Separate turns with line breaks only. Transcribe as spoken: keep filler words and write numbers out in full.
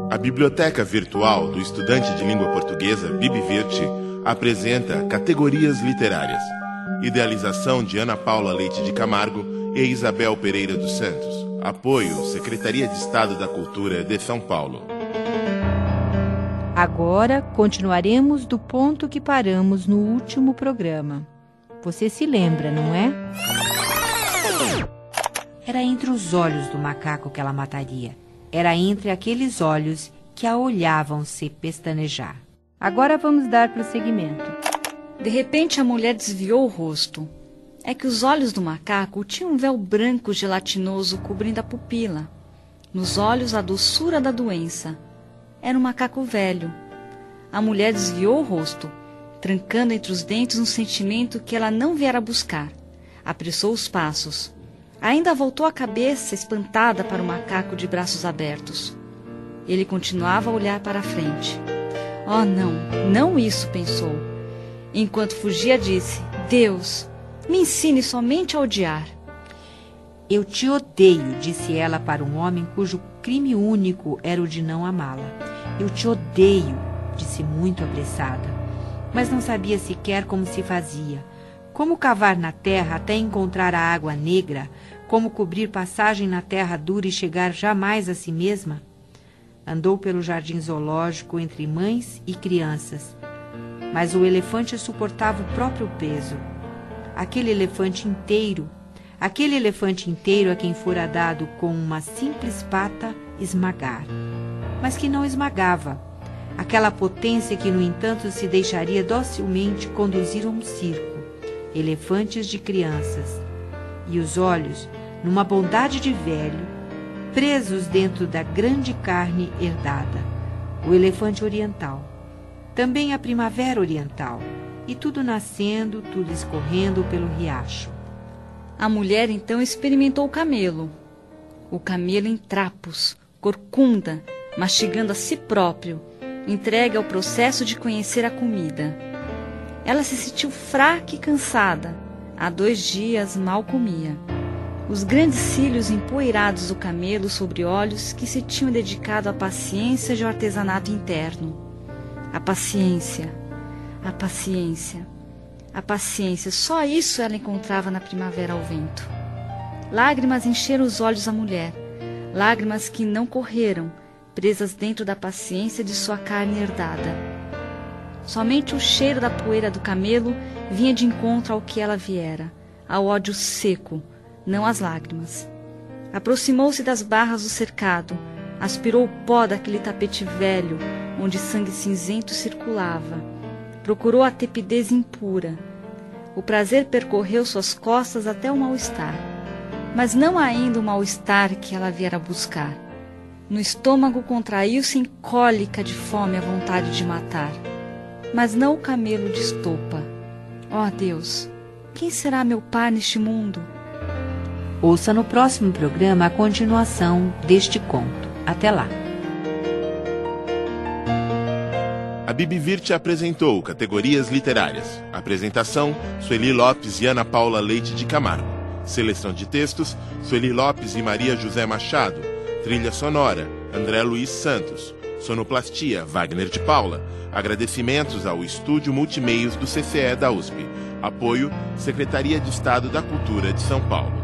A Biblioteca Virtual do Estudante de Língua Portuguesa, BibVirt, apresenta Categorias Literárias. Idealização de Ana Paula Leite de Camargo e Isabel Pereira dos Santos. Apoio, Secretaria de Estado da Cultura de São Paulo.
Agora continuaremos do ponto que paramos no último programa. Você se lembra, não é? Era entre os olhos do macaco que ela mataria. Era entre aqueles olhos que a olhavam se pestanejar. Agora vamos dar prosseguimento.
De repente a mulher desviou o rosto. É que os olhos do macaco tinham um véu branco gelatinoso cobrindo a pupila. Nos olhos a doçura da doença. Era um macaco velho. A mulher desviou o rosto, trancando entre os dentes um sentimento que ela não viera buscar. Apressou os passos. Ainda voltou a cabeça espantada para o macaco de braços abertos. Ele continuava a olhar para a frente. Oh, não, não isso, pensou. Enquanto fugia, disse: Deus, me ensine somente a odiar.
Eu te odeio, disse ela para um homem cujo crime único era o de não amá-la. Eu te odeio, disse muito apressada, mas não sabia sequer como se fazia. Como cavar na terra até encontrar a água negra? Como cobrir passagem na terra dura e chegar jamais a si mesma? Andou pelo jardim zoológico entre mães e crianças, mas o elefante suportava o próprio peso. Aquele elefante inteiro, aquele elefante inteiro a quem fora dado com uma simples pata esmagar, mas que não esmagava. Aquela potência que, no entanto, se deixaria docilmente conduzir a um circo. Elefantes de crianças. E os olhos, numa bondade de velho, presos dentro da grande carne herdada. O elefante oriental. Também a primavera oriental. E tudo nascendo, tudo escorrendo pelo riacho.
A mulher então experimentou o camelo. O camelo em trapos, corcunda, mastigando a si próprio, entregue ao processo de conhecer a comida. Ela se sentiu fraca e cansada. Há dois dias mal comia. Os grandes cílios empoeirados do camelo sobre olhos que se tinham dedicado à paciência de um artesanato interno. A paciência, a paciência, a paciência, só isso ela encontrava na primavera ao vento. Lágrimas encheram os olhos da mulher, lágrimas que não correram, presas dentro da paciência de sua carne herdada. Somente o cheiro da poeira do camelo vinha de encontro ao que ela viera, ao ódio seco, não às lágrimas. Aproximou-se das barras do cercado, aspirou o pó daquele tapete velho, onde sangue cinzento circulava. Procurou a tepidez impura. O prazer percorreu suas costas até o mal-estar, mas não ainda o mal-estar que ela viera buscar. No estômago contraiu-se em cólica de fome a vontade de matar, mas não o camelo de estopa. Ó Deus, quem será meu pai neste mundo?
Ouça no próximo programa a continuação deste conto. Até lá.
A BibVirt apresentou Categorias Literárias. Apresentação, Sueli Lopes e Ana Paula Leite de Camargo. Seleção de textos, Sueli Lopes e Maria José Machado. Trilha sonora, André Luiz Santos. Sonoplastia, Wagner de Paula. Agradecimentos ao Estúdio Multimeios do C C E da U S P. Apoio, Secretaria de Estado da Cultura de São Paulo.